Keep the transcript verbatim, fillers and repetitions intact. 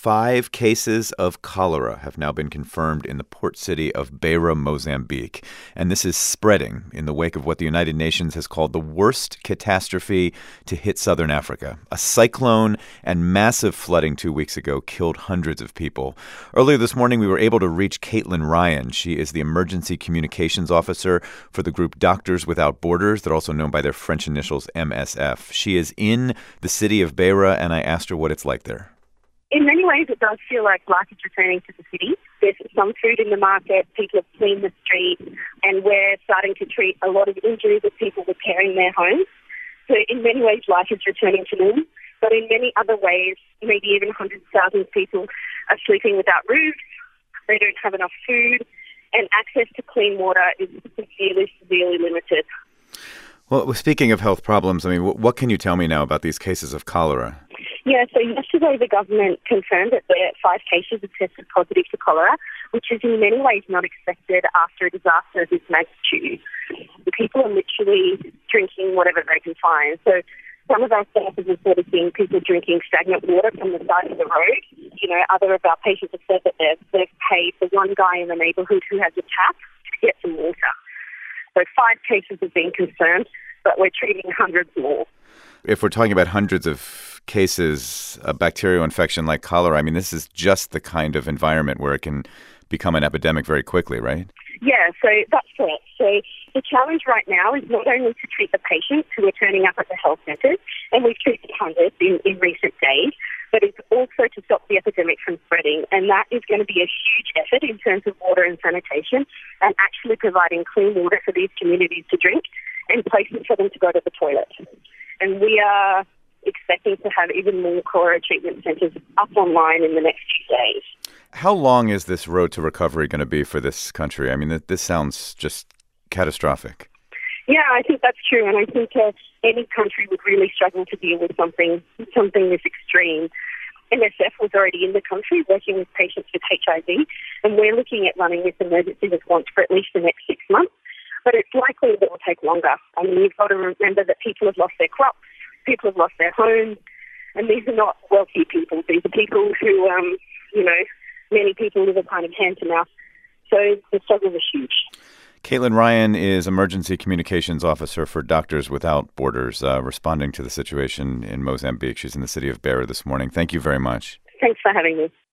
Five cases of cholera have now been confirmed in the port city of Beira, Mozambique. And this is spreading in the wake of what the United Nations has called the worst catastrophe to hit southern Africa. A cyclone and massive flooding two weeks ago killed hundreds of people. Earlier this morning, we were able to reach Caitlin Ryan. She is the emergency communications officer for the group Doctors Without Borders. They're also known by their French initials M S F. She is in the city of Beira, and I asked her what it's like there. In many ways, it does feel like life is returning to the city. There's some food in the market, people have cleaned the streets, and we're starting to treat a lot of injuries that people repair in their homes. So in many ways, life is returning to normal. But in many other ways, maybe even hundreds of thousands of people are sleeping without roofs, they don't have enough food, and access to clean water is severely, severely limited. Well, speaking of health problems, I mean, what can you tell me now about these cases of cholera? Yeah, so yesterday the government confirmed that there are five cases have tested positive for cholera, which is in many ways not expected after a disaster of this magnitude. The people are literally drinking whatever they can find. So some of our staff have reported seeing people drinking stagnant water from the side of the road. You know, other of our patients have said that they've, they've paid for one guy in the neighbourhood who has a tap to get some water. So five cases have been confirmed, but we're treating hundreds more. If we're talking about hundreds of cases of bacterial infection like cholera, I mean, this is just the kind of environment where it can become an epidemic very quickly, right? Yeah, so that's correct. So the challenge right now is not only to treat the patients who are turning up at the health centres, and we've treated hundreds in, in recent days, but it's also to stop the epidemic from spreading. And that is going to be a huge effort in terms of water and sanitation and actually providing clean water for these communities to drink and places for them to go to the toilet. And we are expecting to have even more cholera treatment centres up online in the next few days. How long is this road to recovery going to be for this country? I mean, this sounds just catastrophic. Yeah, I think that's true. And I think uh, any country would really struggle to deal with something something this extreme. M S F was already in the country working with patients with H I V, and we're looking at running this emergency response for at least the next six months. But it's likely that it will take longer. I mean, you've got to remember that people have lost their crops, people have lost their homes, and these are not wealthy people. These are people who, um, you know, many people live a kind of hand to mouth. So the struggle is huge. Caitlin Ryan is Emergency Communications Officer for Doctors Without Borders, uh, responding to the situation in Mozambique. She's in the city of Beira this morning. Thank you very much. Thanks for having me.